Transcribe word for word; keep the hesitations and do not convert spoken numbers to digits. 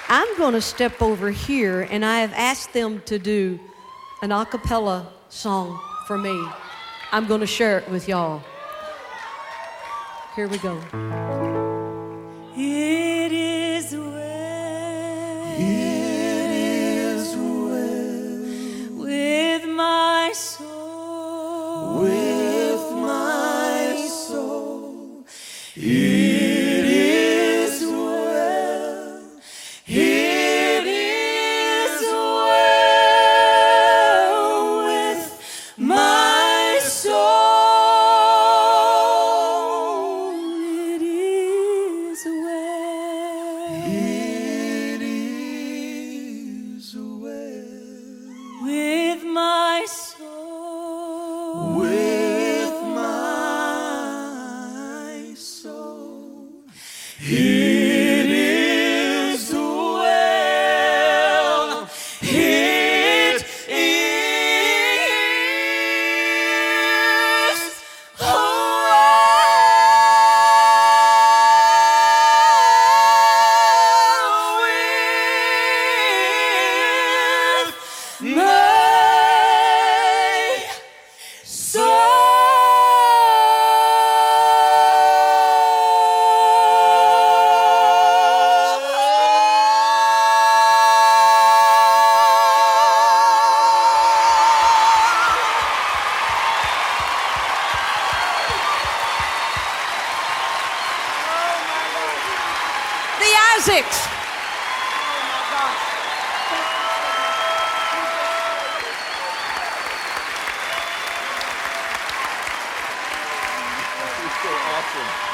I'm going to step over here, and I have asked them to do an a cappella song for me. I'm going to share it with y'all. Here we go. It is well. It is well with my soul. with my soul. It is well. It is well with my soul. It is well. It is well with my soul. with my soul. It is well. It is well with my The Isaacs. so awesome.